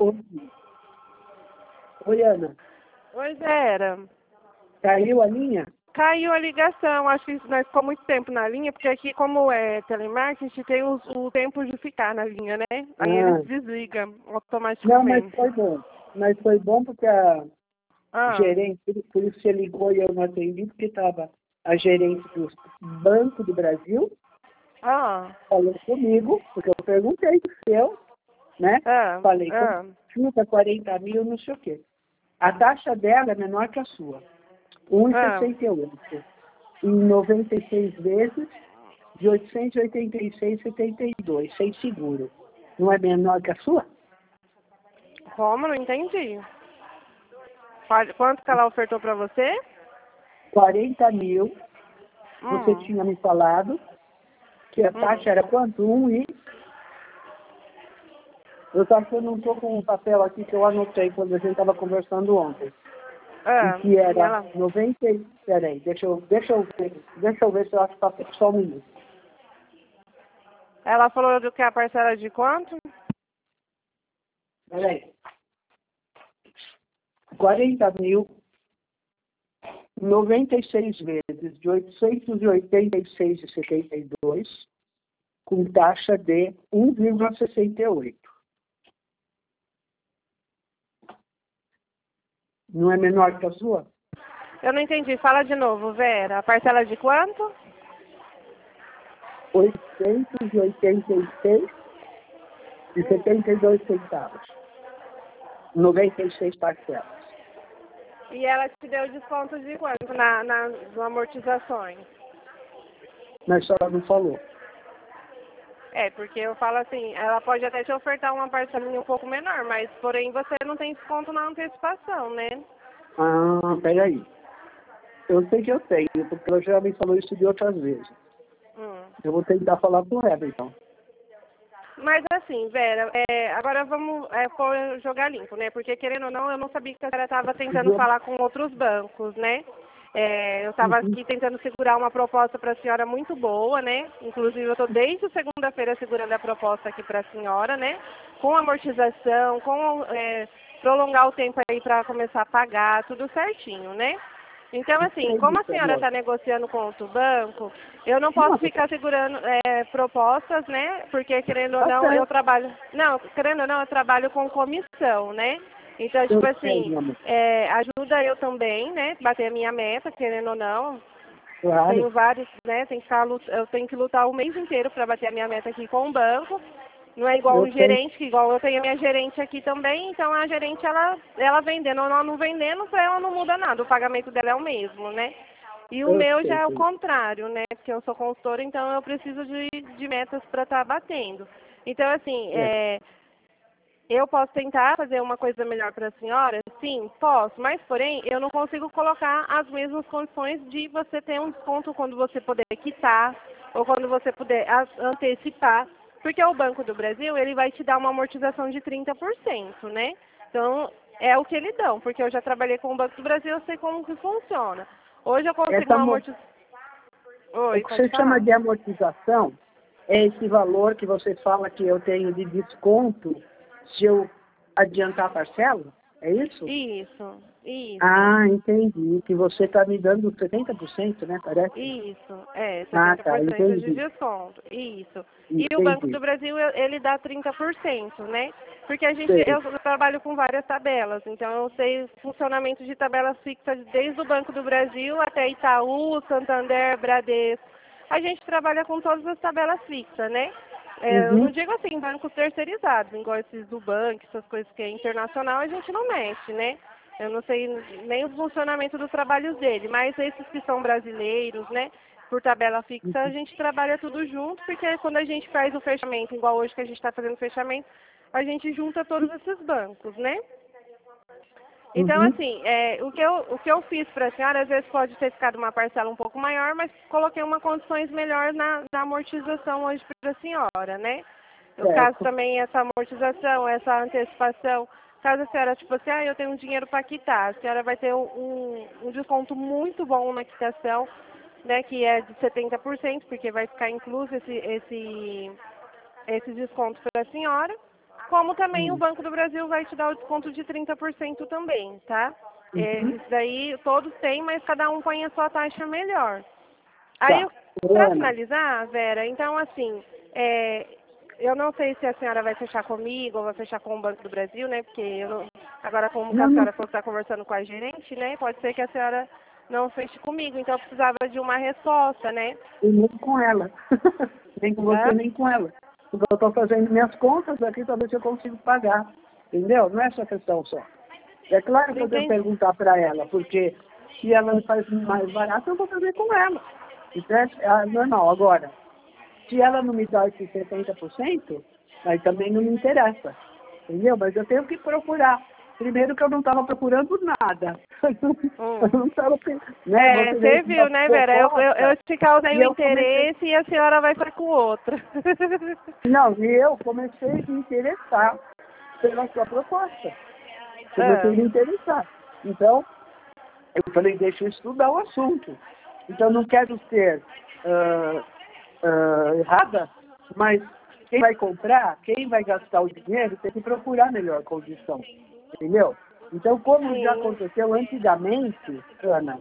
Oi, Ana. Oi, Vera. Caiu a linha? Caiu a ligação. Acho que nós ficamos muito tempo na linha, porque aqui, como é telemarketing, tem o tempo de ficar na linha, né? Aí eles desligam Não, mas automaticamente. foi bom. Mas foi bom porque a Ah, gerente, por isso você ligou e eu não atendi, porque estava a gerente do Banco do Brasil, falou comigo, porque eu perguntei do seu, né? Falei, chuta 40 mil, não sei o quê. A taxa dela é menor que a sua. 1,68. Em 96 vezes, de 886,72, sem seguro. Não é menor que a sua? Como? Não entendi. Quanto que ela ofertou para você? 40 mil, você tinha me falado, que a taxa era quanto? Eu só que eu não estou com um papel aqui que eu anotei quando a gente estava conversando ontem. E que era 90. Peraí, deixa eu ver se eu acho papel. Só um minuto. Ela falou do que a parcela de quanto? Peraí. 40 mil, 96 vezes de 886,72, com taxa de 1,68. Não é menor que a sua? Eu não entendi. Fala de novo, Vera. A parcela de quanto? 886,72 centavos. 96 parcelas. E ela te deu desconto de quanto nas amortizações? Mas só não falou. Porque eu falo assim, ela pode até te ofertar uma parcelinha um pouco menor, mas porém você não tem desconto na antecipação, né? Ah, peraí. Eu sei que eu tenho, porque ela já me falou isso de outras vezes. Eu vou tentar falar com ela, então. Mas assim, Vera, agora vamos jogar limpo, né? Porque querendo ou não, eu não sabia que a senhora estava tentando falar com outros bancos, né? Eu estava aqui tentando segurar uma proposta para a senhora muito boa, né? Inclusive eu estou desde segunda-feira segurando a proposta aqui para a senhora, né? Com amortização, com prolongar o tempo aí para começar a pagar, tudo certinho, né? Então, assim, como a senhora está negociando com outro banco, eu não posso ficar segurando propostas, né? Porque, querendo ou não, eu trabalho... Não, querendo ou não, eu trabalho com comissão, né? Então, tipo assim, ajuda eu também, né? Bater a minha meta, querendo ou não. Claro. Tenho vários, né? Eu tenho que lutar o mês inteiro para bater a minha meta aqui com o banco. Não é igual o gerente, que igual eu tenho a minha gerente aqui também, então a gerente, ela vendendo ou não vendendo, para ela não muda nada, o pagamento dela é o mesmo, né? E o meu já é o contrário, né? Porque eu sou consultora, então eu preciso de metas para estar batendo. Então, assim, eu posso tentar fazer uma coisa melhor para a senhora? Sim, posso, mas porém eu não consigo colocar as mesmas condições de você ter um desconto quando você puder quitar ou quando você puder antecipar. Porque o Banco do Brasil, ele vai te dar uma amortização de 30%, né? Então, é o que eles dão, porque eu já trabalhei com o Banco do Brasil, eu sei como que funciona. Hoje eu consigo uma amortização... O que você chama de amortização é esse valor que você fala que eu tenho de desconto se eu adiantar a parcela? É isso? Isso. Ah, entendi. Que você está me dando 70%, né? Parece? Isso, 70% de desconto. Isso. Entendi. E o Banco do Brasil, ele dá 30%, né? Porque eu trabalho com várias tabelas, então eu sei funcionamento de tabelas fixas desde o Banco do Brasil até Itaú, Santander, Bradesco. A gente trabalha com todas as tabelas fixas, né? Eu não digo assim, bancos terceirizados, igual esses do banco, essas coisas que é internacional, a gente não mexe, né? Eu não sei nem o funcionamento dos trabalhos dele, mas esses que são brasileiros, né, por tabela fixa, a gente trabalha tudo junto, porque quando a gente faz o fechamento, igual hoje que a gente está fazendo o fechamento, a gente junta todos esses bancos, né? Então, assim, o que eu fiz para a senhora, às vezes pode ter ficado uma parcela um pouco maior, mas coloquei uma condições melhor na amortização hoje para a senhora, né? No caso também, essa amortização, essa antecipação, caso a senhora, tipo assim, eu tenho um dinheiro para quitar, a senhora vai ter um desconto muito bom na quitação, né, que é de 70%, porque vai ficar incluso esse desconto para a senhora. Como também o Banco do Brasil vai te dar o desconto de 30% também, tá? Isso daí todos têm, mas cada um põe a sua taxa melhor. Aí, para finalizar, Vera, então assim, eu não sei se a senhora vai fechar comigo ou vai fechar com o Banco do Brasil, né? Porque eu não, agora como a senhora falou que está conversando com a gerente, né? Pode ser que a senhora não feche comigo, então eu precisava de uma resposta, né? E nem com ela. Nem com você, nem com ela. Porque eu estou fazendo minhas contas aqui para ver se eu consigo pagar. Entendeu? Não é essa questão só. É claro que eu tenho que perguntar para ela, porque se ela faz mais barato, eu vou fazer com ela. Entende? É normal. Agora, se ela não me dá esse 70%, aí também não me interessa. Entendeu? Mas eu tenho que procurar. Primeiro que eu não estava procurando nada. Eu não estava, né? Você viu, né, Vera? Eu te causei o interesse e a senhora vai ficar com outra. Não, e eu comecei a me interessar pela sua proposta. Comecei a me interessar. Então, eu falei, deixa eu estudar o assunto. Então, não quero ser errada, mas quem vai comprar, quem vai gastar o dinheiro, tem que procurar a melhor condição. Entendeu? Então, como já aconteceu antigamente, Ana,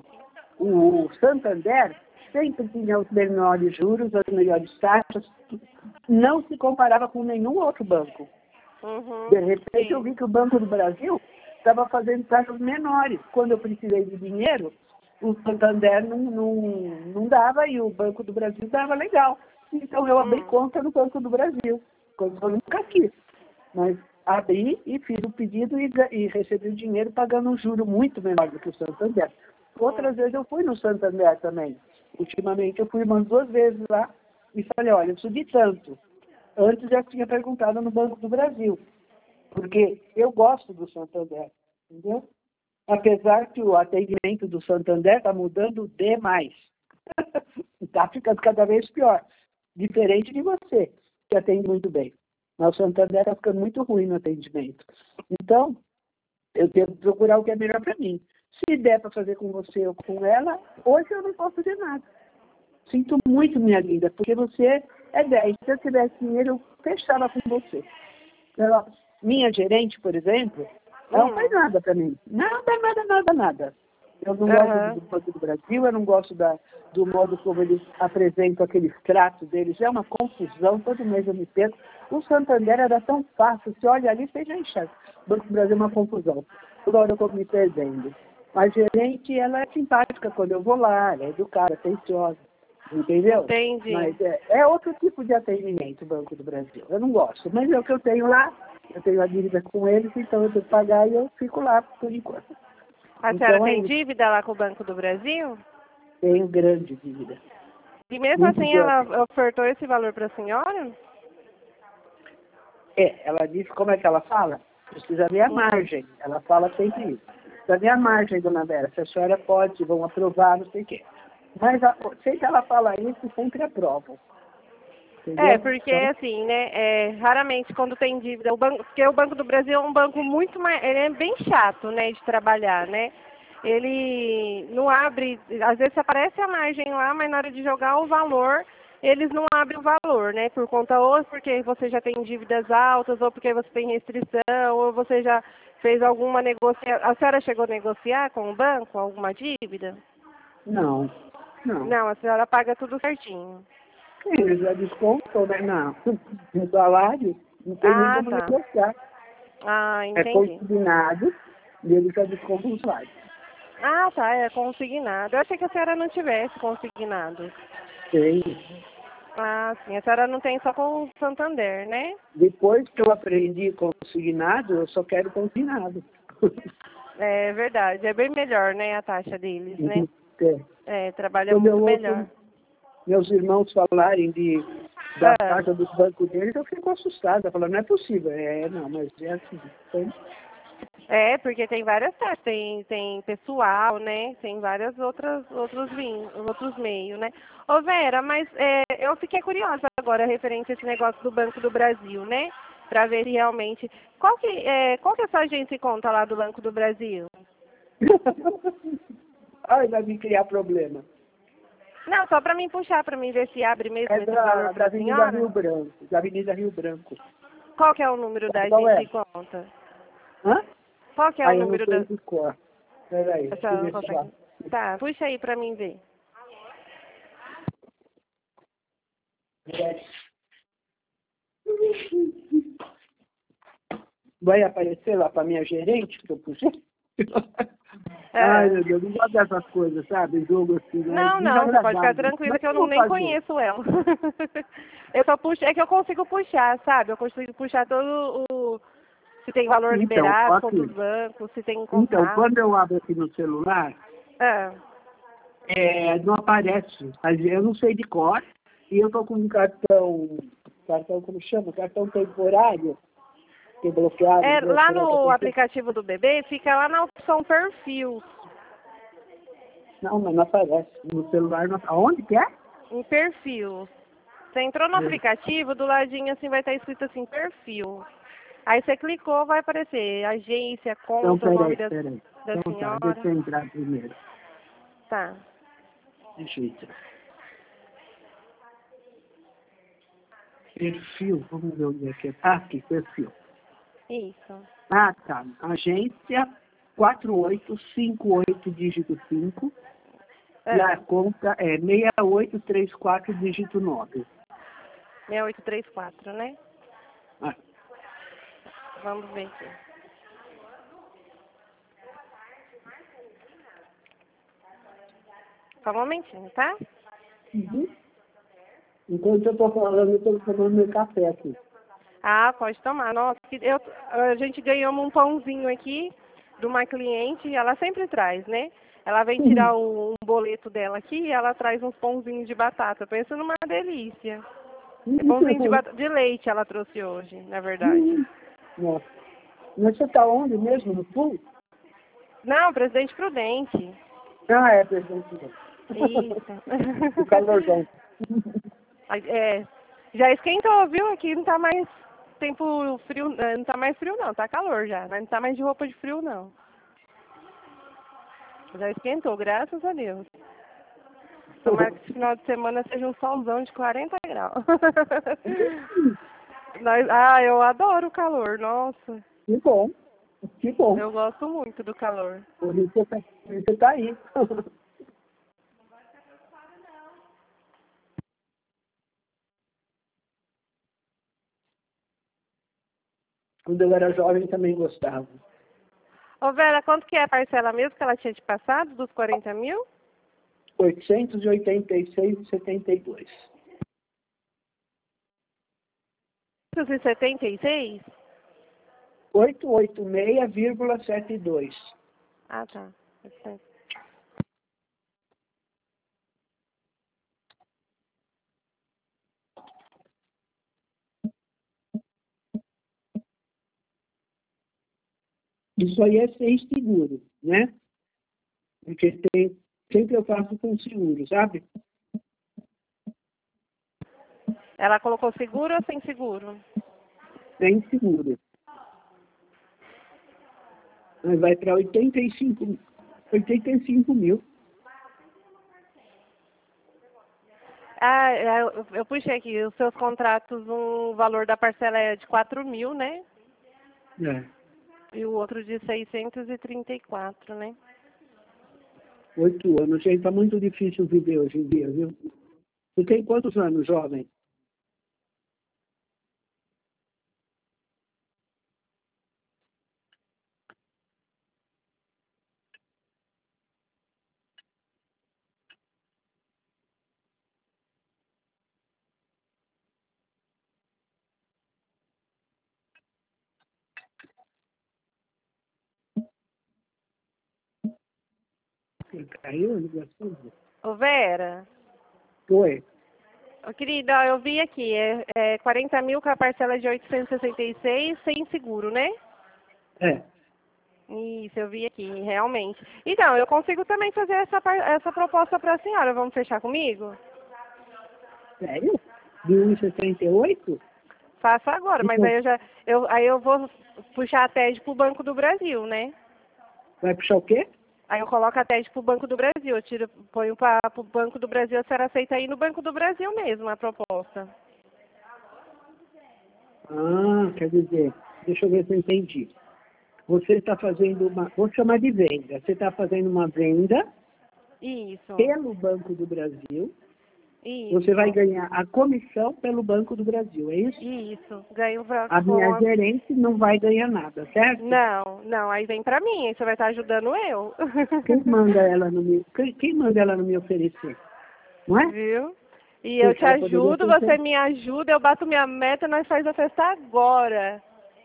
o Santander sempre tinha os menores juros, as melhores taxas, não se comparava com nenhum outro banco. De repente, eu vi que o Banco do Brasil estava fazendo taxas menores. Quando eu precisei de dinheiro, o Santander não dava e o Banco do Brasil dava legal. Então, eu abri conta no Banco do Brasil, coisa que eu nunca quis. Mas abri e fiz o pedido e recebi o dinheiro pagando um juro muito menor do que o Santander. Outras vezes eu fui no Santander também. Ultimamente eu fui umas 2 vezes lá e falei, olha, eu subi tanto. Antes já tinha perguntado no Banco do Brasil, porque eu gosto do Santander, entendeu? Apesar que o atendimento do Santander está mudando demais. Está ficando cada vez pior. Diferente de você, que atende muito bem. Mas o Santander está ficando muito ruim no atendimento. Então, eu tenho que procurar o que é melhor para mim. Se der para fazer com você ou com ela, hoje eu não posso fazer nada. Sinto muito, minha linda, porque você é 10. Se eu tivesse dinheiro, eu fechava com você. Então, minha gerente, por exemplo, ela não faz nada para mim. Nada. Eu não gosto do Banco do Brasil, eu não gosto do modo como eles apresentam aquele extrato deles. É uma confusão, todo mês eu me perco. O Santander era tão fácil, você olha ali, você já enxerga. O Banco do Brasil é uma confusão. Toda hora eu estou me perdendo. A gerente, ela é simpática quando eu vou lá, ela é educada, atenciosa. Entendeu? Entendi. Mas é outro tipo de atendimento o Banco do Brasil. Eu não gosto, mas é o que eu tenho lá. Eu tenho a dívida com eles, então eu tenho que pagar e eu fico lá por enquanto. A senhora tem dívida lá com o Banco do Brasil? Tenho grande dívida. E mesmo Muito assim grande. ela ofertou esse valor para a senhora? Ela disse, como é que ela fala? Precisa ver a margem. Ela fala sempre isso. Precisa ver a margem, dona Vera. Se a senhora pode, vão aprovar, não sei o quê. Mas sei que ela fala isso, sempre aprovam. Entendeu? Porque assim, né, raramente quando tem dívida, porque o Banco do Brasil é um banco muito mais, ele é bem chato, né, de trabalhar, né? Ele não abre, às vezes aparece a margem lá, mas na hora de jogar o valor, eles não abrem o valor, né? Por conta ou porque você já tem dívidas altas, ou porque você tem restrição, ou você já fez alguma negociação. A senhora chegou a negociar com o banco alguma dívida? Não. Não, a senhora paga tudo certinho. Eles já descontam, né? No salário, não tem nem como negociar. Entendi. É consignado e eles já descontam o salário. É consignado. Eu achei que a senhora não tivesse consignado. Tem. Sim. A senhora não tem só com o Santander, né? Depois que eu aprendi consignado, eu só quero consignado. É verdade. É bem melhor, né, a taxa deles, né? Trabalha Quando muito melhor. Meus irmãos falarem da taxa do banco deles, eu fico assustada. Falando, não é possível. Não, mas é assim. Então, porque tem várias taxas, tem pessoal, né? Tem vários outros meios, né? Ô Vera, mas eu fiquei curiosa agora referente a esse negócio do Banco do Brasil, né? Para ver se realmente... Qual que é a sua agência e conta lá do Banco do Brasil? vai me criar problema. Não, só para mim puxar, para mim ver se abre mesmo esse valor para a senhora. Da Avenida Rio Branco. Qual que é o número da Qual agência é? e conta? Hã? Qual que é o número da... Peraí, A senhora não consegue? Tá, puxa aí pra mim ver. Vai aparecer lá para minha gerente que eu puxei? Ai, meu Deus, não gosto dessas coisas, sabe? Jogo assim, né? Não, você pode ficar tranquila que eu não nem conheço ela. Eu só puxo, é que eu consigo puxar, sabe? Eu consigo puxar todo o... Se tem valor liberado, quantos bancos, se tem contrato. Então, quando eu abro aqui no celular, não aparece. Eu não sei de cor. E eu tô com um cartão como chama? Cartão temporário. Que é bloqueado. Lá no aplicativo do bebê, fica lá na opção perfil. Não, mas não aparece. No celular, não... Aonde que é? Em perfil. Você entrou no aplicativo, do ladinho assim vai estar escrito assim, perfil. Aí você clicou, vai aparecer agência, conta, o nome da senhora. Tá, deixa eu entrar primeiro. Tá. Deixa eu entrar. Perfil, vamos ver onde é que é. Ah, aqui, perfil. Isso. Ah, tá. Agência 4858, dígito 5. E a conta é 6834, dígito 9. 6834, né? Ah. Vamos ver aqui. Só um momentinho, tá? Uhum. Enquanto eu tô falando, eu tô tomando meu café aqui. Ah, pode tomar. Nossa, a gente ganhou um pãozinho aqui de uma cliente, e ela sempre traz, né? Ela vem tirar um boleto dela aqui e ela traz uns pãozinhos de batata. Pensa numa delícia. É pãozinho de leite ela trouxe hoje, na verdade. Nossa. Mas você tá onde mesmo? No Sul? Não, Presidente Prudente. Ah, é Presidente Prudente. Isso. O calorzão. Já esquentou, viu? Aqui não tá mais tempo frio, não tá mais frio não, tá calor já, mas não tá mais de roupa de frio não. Já esquentou, graças a Deus. Tomara que esse final de semana seja um solzão de 40 graus. Eu adoro o calor, nossa. Que bom, que bom. Eu gosto muito do calor. Por isso você tá aí. Quando eu era jovem também gostava. Ô Vera, quanto que é a parcela mesmo que ela tinha te passado, dos 40 mil? 886,72. 876? 886,72. Ah, tá. Isso aí é sem seguro, né? Porque sempre eu faço com seguro, sabe? Ela colocou seguro ou sem seguro? Sem seguro. Mas vai para 85 mil. Ah, eu puxei aqui, os seus contratos, o valor da parcela é de 4 mil, né? É. E o outro de 634, né? 8 anos. Gente, tá muito difícil viver hoje em dia, viu? Você tem quantos anos, jovem? Caiu a ligação? Ô Vera, Foi. ô, querida, eu vi aqui, 40 mil com a parcela de 866 sem seguro, né? É. Isso, eu vi aqui, realmente. Então, eu consigo também fazer essa proposta para a senhora. Vamos fechar comigo? Sério? De 1,68? Faça agora, mas aí eu vou puxar a TED para o Banco do Brasil, né? Vai puxar o quê? Aí eu coloco a TED para o Banco do Brasil, ponho para o Banco do Brasil, a senhora aceita aí no Banco do Brasil mesmo a proposta. Ah, quer dizer, deixa eu ver se eu entendi. Você está fazendo vou chamar de venda. Você está fazendo uma venda Isso. pelo Banco do Brasil. Isso. Você vai ganhar a comissão pelo Banco do Brasil, é isso? Isso. Ganho A minha gerente não vai ganhar nada, certo? Não. Aí vem pra mim, aí você vai estar ajudando eu. Quem manda ela não me oferecer? Não é? Viu? E Porque eu te ela poderia ajudo, ter você me ajuda, eu bato minha meta, nós faz a festa agora.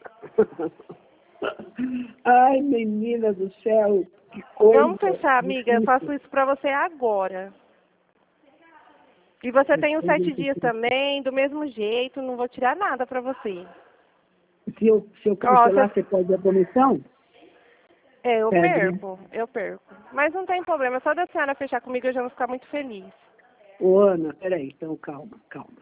Ai, menina do céu, que coisa. Vamos fechar, amiga, eu faço isso pra você agora. E você tem os 7 dias também, do mesmo jeito, não vou tirar nada pra você. Se eu cancelar, você pode a comissão? Eu Pede, né? perco. Mas não tem problema, só da senhora fechar comigo eu já vou ficar muito feliz. Ô, Ana, peraí, então calma.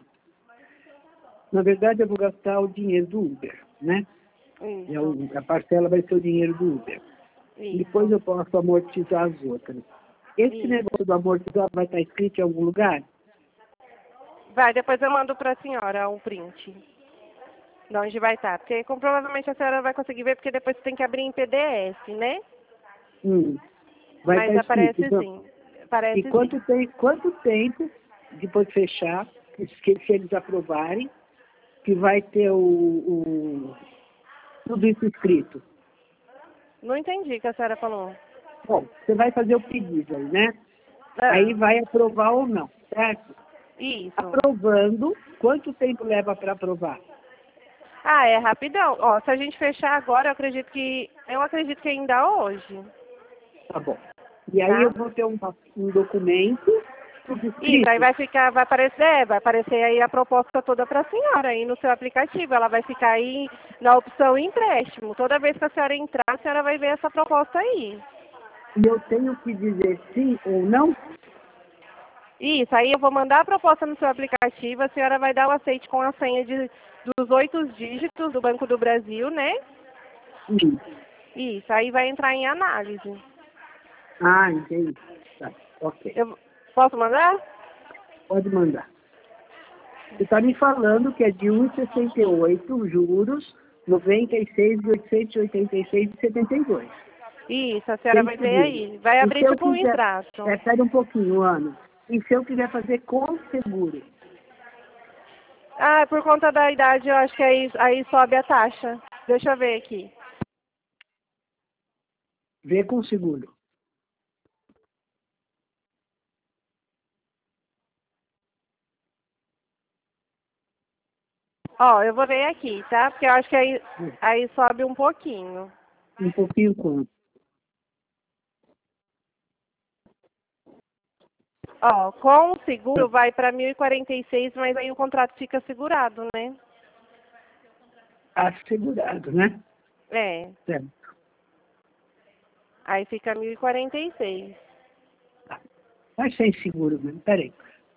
Na verdade, eu vou gastar o dinheiro do Uber, né? Isso. A parcela vai ser o dinheiro do Uber. Isso. Depois eu posso amortizar as outras. Esse negócio do amortizar vai estar escrito em algum lugar? Vai, depois eu mando pra senhora o print. De onde vai estar. Porque provavelmente a senhora vai conseguir ver, porque depois você tem que abrir em PDF, né? Vai Mas estar aparece escrito. sim. Aparece E quanto tempo, depois de fechar, se eles aprovarem, que vai ter tudo isso escrito? Não entendi o que a senhora falou. Bom, você vai fazer o pedido aí, né? Ah. Aí vai aprovar ou não, certo? Isso. Aprovando, quanto tempo leva para aprovar? É rapidão. Ó, se a gente fechar agora, eu acredito que ainda hoje. Tá bom. E aí eu vou ter um documento tudo escrito. Isso, aí vai aparecer aí a proposta toda para a senhora aí no seu aplicativo. Ela vai ficar aí na opção empréstimo. Toda vez que a senhora entrar, a senhora vai ver essa proposta aí. E eu tenho que dizer sim ou não? Isso, aí eu vou mandar a proposta no seu aplicativo, a senhora vai dar o aceite com a senha dos 8 dígitos do Banco do Brasil, né? Sim. Isso, aí vai entrar em análise. Ah, entendi. Tá, ok. Posso mandar? Pode mandar. Você está me falando que é de 1,68 juros, 96.886,72. Isso, a senhora vai ver aí. Vai abrir tipo um extrato. Espera um pouquinho, Ana. E se eu quiser fazer com seguro? Por conta da idade, eu acho que aí sobe a taxa. Deixa eu ver aqui. Vê com seguro. Eu vou ver aqui, tá? Porque eu acho que aí sobe um pouquinho. Um pouquinho quanto? Com o seguro vai para 1.046, mas aí o contrato fica segurado, né? Assegurado, né? É. Certo. Aí fica 1.046. Tá. Faz sem seguro mesmo. Peraí.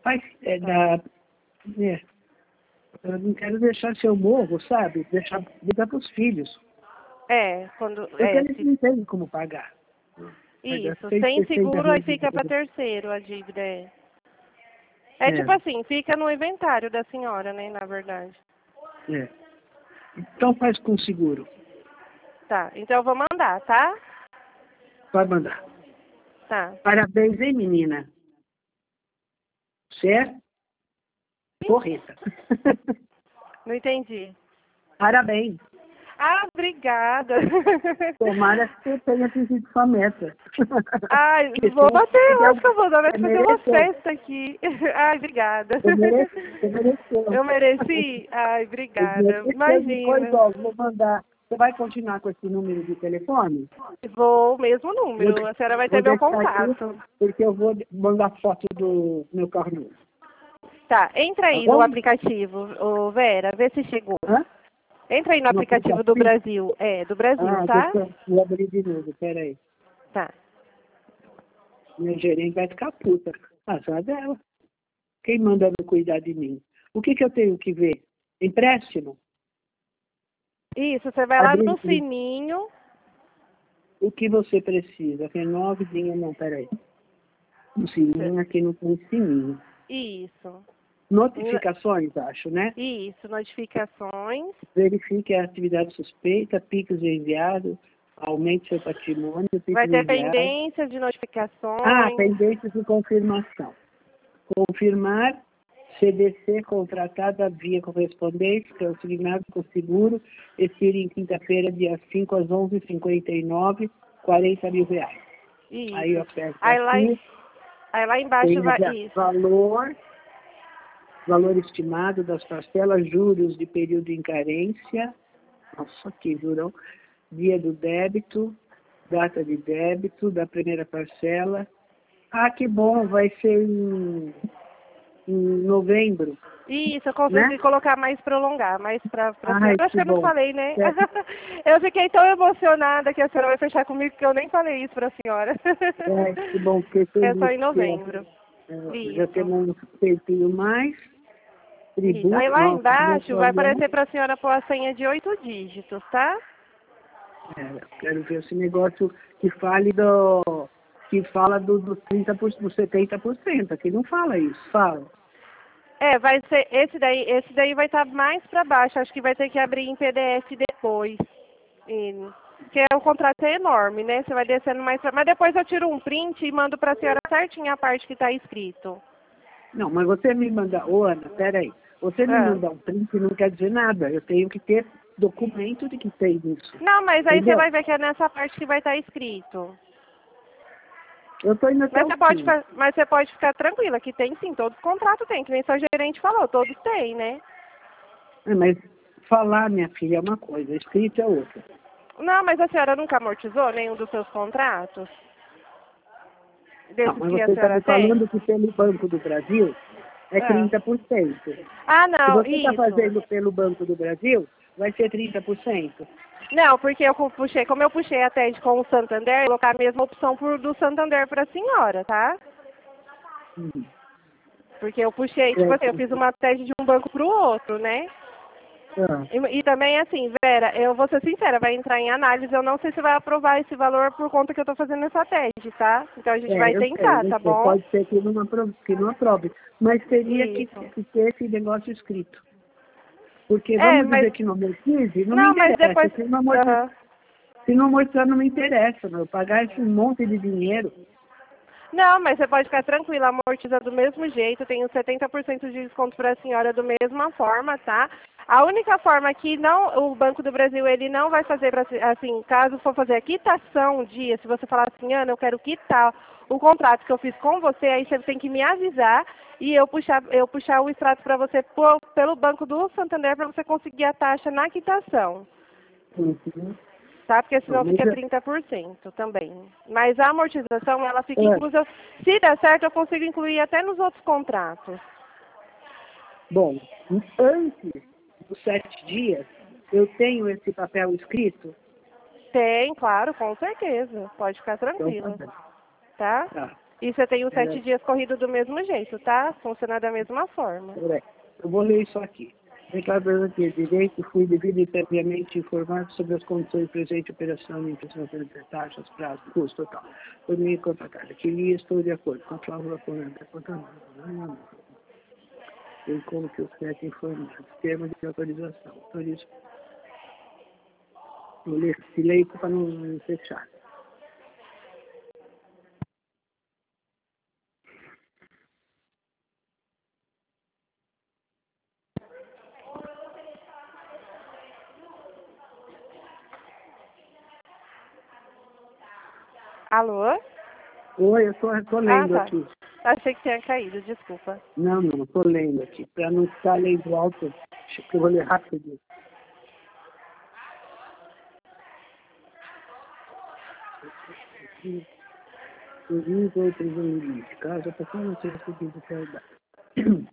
Eu não quero deixar seu morro, sabe? Deixar para os filhos. Porque eles não têm como pagar. Isso, sem seguro aí fica para terceiro a dívida. Tipo assim, fica no inventário da senhora, né, na verdade. Então faz com seguro. Tá, então eu vou mandar, tá? Vai mandar. Tá. Parabéns, hein, menina? Certo? Correta. Não entendi. Parabéns. Obrigada. Tomara que você tenha atingido sua meta. Vou bater, eu acho que eu vou dar, vai fazer uma festa aqui. Obrigada. Você mereceu. Eu mereci? Obrigada. Imagina. Depois, vou mandar. Você vai continuar com esse número de telefone? Vou, mesmo número. A senhora vai ter meu contato. Porque eu vou mandar foto do meu carro novo. Tá, entra aí no aplicativo, Vera, vê se chegou. Entra aí no aplicativo do Brasil. Do Brasil, tá? Vou abrir de novo, peraí. Tá. Minha gerente vai ficar puta. Só dela. Quem manda ela cuidar de mim? O que eu tenho que ver? Empréstimo? Isso, você vai lá no sininho. O que você precisa? Renovezinha, não, peraí. No sininho, aqui não tem sininho. Isso. Notificações, acho, né? Isso, notificações. Verifique a atividade suspeita, PIX enviado, aumente seu patrimônio, PIX vai ter enviado. pendência de notificações. Pendência de confirmação. Confirmar CDC contratada via correspondência, que é o signado com seguro, expira em quinta-feira, dia 5 às 11h59, R$40 mil. Isso. Aí eu aperto aí lá embaixo vai isso. Valor estimado das parcelas, juros de período em carência, nossa, que jurão, dia do débito, data de débito da primeira parcela. Ah, que bom, vai ser em novembro. Isso, eu consegui colocar mais prolongar, mais pra senhora. Acho que eu não falei, né? Eu fiquei tão emocionada que a senhora vai fechar comigo que eu nem falei isso pra senhora. Que bom, porque é só em novembro. Já temos um tempinho mais. Tributo, aí lá embaixo vai aparecer pra senhora pôr a senha de 8 dígitos, tá? Quero ver esse negócio que fala do 30%, do 70%. Aqui não fala isso, fala. Vai ser, esse daí vai estar mais para baixo, acho que vai ter que abrir em PDF depois. Porque o contrato é enorme, né? Você vai descendo mais pra... Mas depois eu tiro um print e mando para a senhora certinho a parte que está escrito. Não, mas você me manda... Ô, Ana, peraí. Você me mandar um print não quer dizer nada. Eu tenho que ter documento de que fez isso. Não, mas aí você vai ver que é nessa parte que vai estar escrito. Eu estou indo até mas você pode ficar tranquila, que tem sim, todos os contratos tem, que nem seu gerente falou, todos têm, né? Mas falar, minha filha, é uma coisa, escrito é outra. Não, mas a senhora nunca amortizou nenhum dos seus contratos? Não, mas você está me falando que pelo Banco do Brasil é 30%. Ah, não, se você está fazendo pelo Banco do Brasil, vai ser 30%. Não, porque como eu puxei a TED com o Santander, eu vou colocar a mesma opção do Santander para a senhora, tá? Porque eu puxei, tipo assim, eu fiz uma TED de um banco para o outro, né? E também, assim, Vera, eu vou ser sincera, vai entrar em análise, eu não sei se vai aprovar esse valor por conta que eu estou fazendo essa TED, tá? Então a gente vai tentar, tá bom? Pode ser que não aprove, mas teria que ter esse negócio escrito. Porque vamos dizer que não amortize, não me interessa. Mas depois... Se não mostrar, não me interessa, meu. Pagar esse monte de dinheiro. Não, mas você pode ficar tranquila, amortiza do mesmo jeito, tenho 70% de desconto para a senhora da mesma forma, tá? A única forma que o Banco do Brasil, ele não vai fazer, assim, caso for fazer a quitação se você falar assim, Ana, eu quero quitar o contrato que eu fiz com você, aí você tem que me avisar e eu puxar o extrato para você pelo Banco do Santander para você conseguir a taxa na quitação. Tá? Porque senão fica 30% também. Mas a amortização, ela fica inclusa. Se der certo, eu consigo incluir até nos outros contratos. Bom, antes dos 7 dias, eu tenho esse papel escrito? Tem, claro, com certeza. Pode ficar tranquila. Então, tá? E você tem os 7 dias corridos do mesmo jeito, tá? Funciona da mesma forma. Eu vou ler isso aqui. Declarando que direito fui devido e previamente informado sobre as condições presentes de operação de impressão de taxas, prazo, custo total. Por mim, contratada. Que estou de acordo com a cláusula bem como que o CET informado. Termo de autorização. Por isso, vou ler silêncio para não fechar. Alô? Oi, eu tô lendo aqui. Achei que tinha caído, desculpa. Não, estou lendo aqui. Para não ficar lendo alto, acho que eu vou ler rápido. Outros limites. Caso a pessoa não seja recebida pela idade.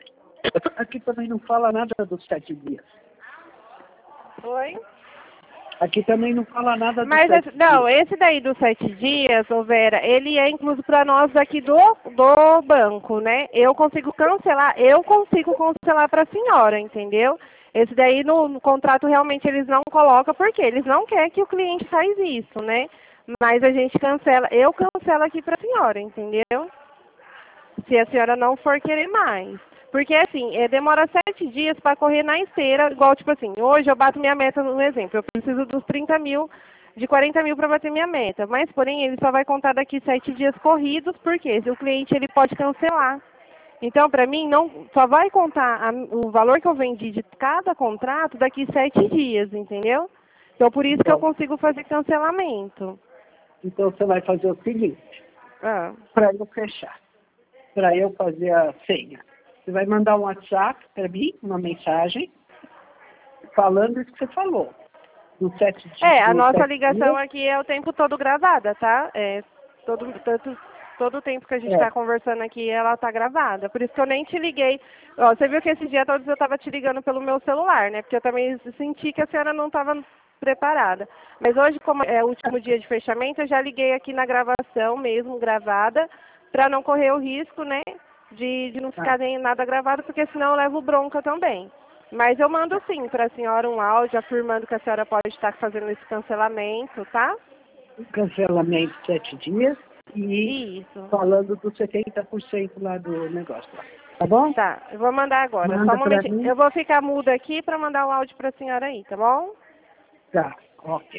Aqui também não fala nada dos 7 dias. Oi? Aqui também não fala nada Mas, dos 7 não, dias. esse daí dos 7 dias, ô Vera, ele é incluso para nós aqui do banco, né? Eu consigo cancelar para a senhora, entendeu? Esse daí no contrato realmente eles não colocam, porque eles não querem que o cliente faz isso, né? Mas a gente cancela, eu cancelo aqui para a senhora, entendeu? Se a senhora não for querer mais. Porque, assim, demora 7 dias para correr na esteira, igual, tipo assim, hoje eu bato minha meta, no exemplo, eu preciso dos 30 mil, de 40 mil para bater minha meta. Mas, porém, ele só vai contar daqui 7 dias corridos, porque se o cliente ele pode cancelar. Então, para mim, não, só vai contar o valor que eu vendi de cada contrato daqui 7 dias, entendeu? Então, por isso que eu consigo fazer cancelamento. Então, você vai fazer o seguinte, para eu fechar, para eu fazer a senha. Você vai mandar um WhatsApp para mim, uma mensagem, falando isso que você falou. Dos 7 dias. A nossa ligação aqui é o tempo todo gravada, tá? Todo o tempo que a gente está conversando aqui, ela está gravada. Por isso que eu nem te liguei. Ó, você viu que esse dia todos eu estava te ligando pelo meu celular, né? Porque eu também senti que a senhora não estava preparada. Mas hoje, como é o último dia de fechamento, eu já liguei aqui na gravação mesmo, gravada, para não correr o risco, né? De não ficar nem nada gravado, porque senão eu levo bronca também. Mas eu mando sim para a senhora um áudio afirmando que a senhora pode estar fazendo esse cancelamento, tá? Cancelamento de 7 dias e isso. Falando dos 70% lá do negócio. Tá bom? Tá, eu vou mandar agora. Só um momentinho. Eu vou ficar muda aqui para mandar o áudio para a senhora aí, tá bom? Tá, ok.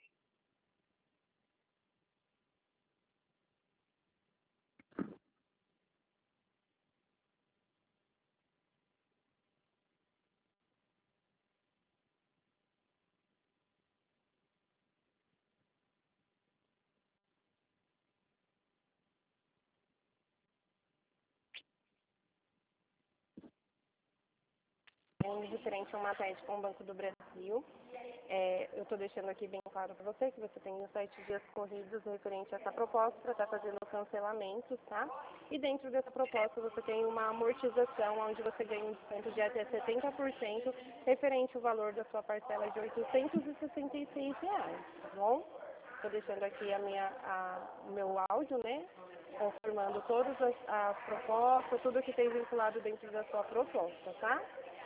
Referente a uma TED com o Banco do Brasil. Eu estou deixando aqui bem claro para você que você tem os 7 dias corridos referente a essa proposta para estar fazendo o cancelamento, tá? E dentro dessa proposta você tem uma amortização onde você ganha um desconto de até 70% referente ao valor da sua parcela de R$ 866, tá bom? Estou deixando aqui o meu áudio, né? Confirmando todas as propostas, tudo que tem vinculado dentro da sua proposta, tá?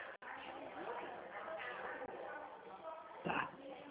Tá.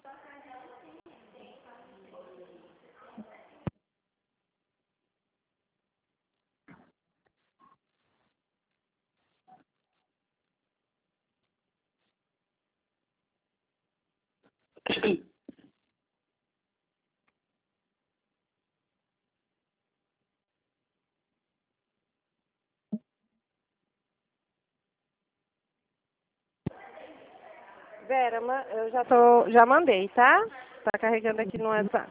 Vera, eu já mandei, tá? Tá carregando aqui no WhatsApp.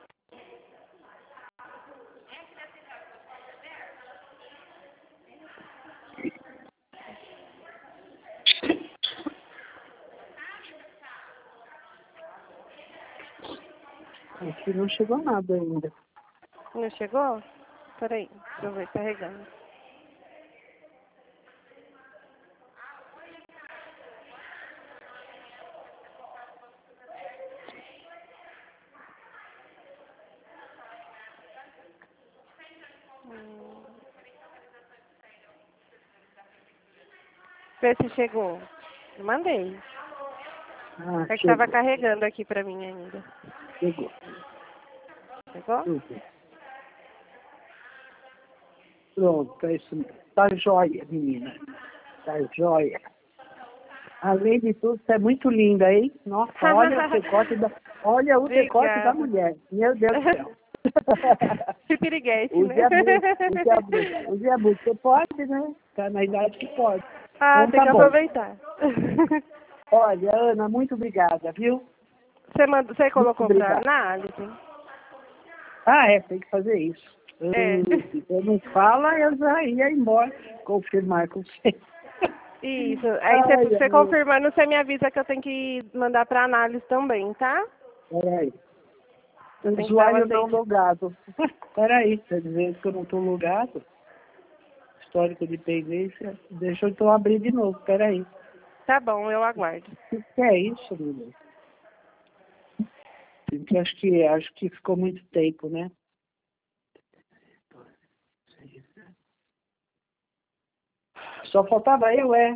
Aqui não chegou nada ainda. Não chegou? Peraí, deixa eu ver, carregando. Vê se chegou. Eu mandei. É que estava carregando aqui pra mim ainda. Chegou. Chegou? Pronto, é isso mesmo. Tá jóia, menina. Tá jóia. Além de tudo, você é muito linda, hein? Nossa, olha o decote da mulher. Meu Deus do céu. Que piriguete, use né? Use a música. Você pode, né? Tá na idade que pode. Então, tem que aproveitar. Olha, Ana, muito obrigada, viu? Você colocou para análise? Tem que fazer isso. Eu não fala, eu já ia embora confirmar com você. Isso. Aí você confirmando, você me avisa que eu tenho que mandar para análise também, tá? Peraí. Usuário não logado. Peraí, tá dizendo que eu não estou logado? Histórico de pendência. Deixa eu então abrir de novo, peraí. Tá bom, eu aguardo. O que é isso, menino? porque acho que ficou muito tempo, né? Só faltava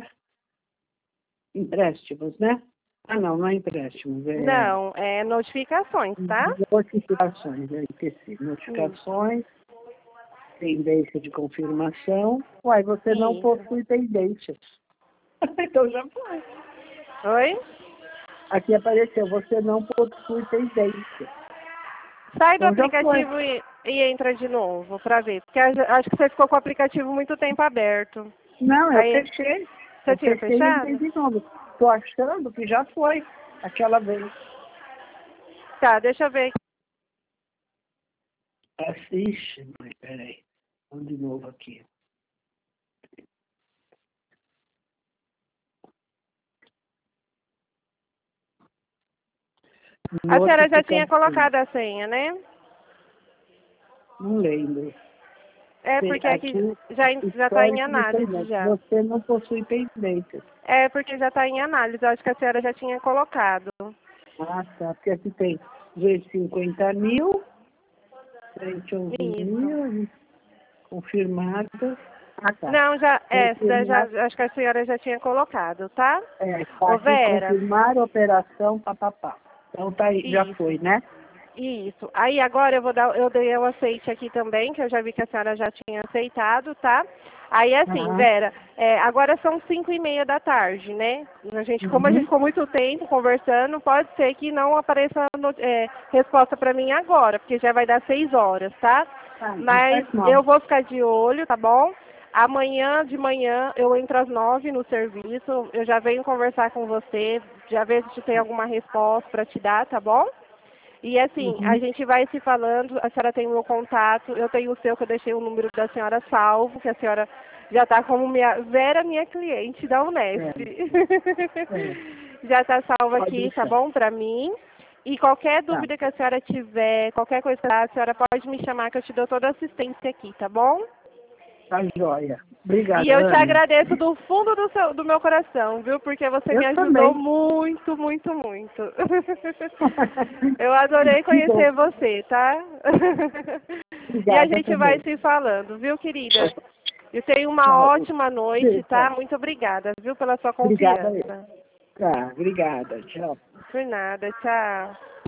empréstimos, né? Ah, não é empréstimos. Não, é notificações, tá? Notificações, esqueci. Notificações, pendência de confirmação. Uai, você não possui pendências. Então já foi. Oi? Aqui apareceu, você não possui pendência. Sai do aplicativo e entra de novo para ver. Porque acho que você ficou com o aplicativo muito tempo aberto. Não, eu fechei. Você tinha fechado? E entrei de novo. Tô achando que já foi aquela vez. Tá, deixa eu ver. Assiste, mas peraí. Vamos de novo aqui. A senhora já tinha colocado a senha, né? Não lembro. É porque aqui já está em análise já. Você não possui pendências. É porque já está em análise. Eu acho que a senhora já tinha colocado. Ah, tá. Porque aqui tem 250 mil, 111 mil, confirmadas. Ah, tá. Não, já acho que a senhora já tinha colocado, tá? Tá aqui, confirmar a operação, papapá. Então tá aí, já foi, né? Isso. Aí agora eu dei o aceite aqui também, que eu já vi que a senhora já tinha aceitado, tá? Aí assim, Vera, agora são 5:30 da tarde, né? Como a gente ficou muito tempo conversando, pode ser que não apareça resposta para mim agora, porque já vai dar 6 horas, tá? Mas eu vou ficar de olho, tá bom? Amanhã de manhã eu entro às 9 no serviço, eu já venho conversar com você, já ver se tem alguma resposta para te dar, tá bom? E assim, a gente vai se falando, a senhora tem o meu contato, eu tenho o seu, que eu deixei o número da senhora salvo, que a senhora já está como Vera, minha cliente da Unesp. Já está salvo aqui, tá bom, para mim. E qualquer dúvida que a senhora tiver, qualquer coisa, a senhora pode me chamar, que eu te dou toda a assistência aqui, tá bom? Tá joia. Obrigada, E eu te agradeço do fundo do meu coração, viu? Porque você me ajudou muito, muito, muito. Eu adorei conhecer você, tá? E a gente vai se falando, viu, querida? E tenha uma ótima noite, tá? Muito obrigada, viu, pela sua confiança. Tá, obrigada. Tchau. Por nada, tchau.